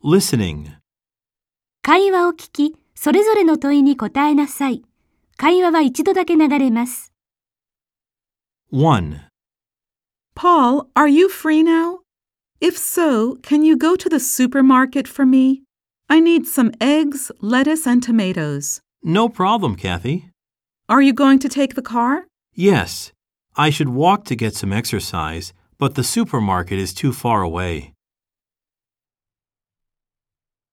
Listening. 会話を聞き、それぞれの問いに答えなさい。会話は一度だけ流れます。 1. Paul, are you free now? If so, can you go to the supermarket for me? I need some eggs, lettuce, and tomatoes. No problem, Kathy. Are you going to take the car? Yes, I should walk to get some exercise, but the supermarket is too far away.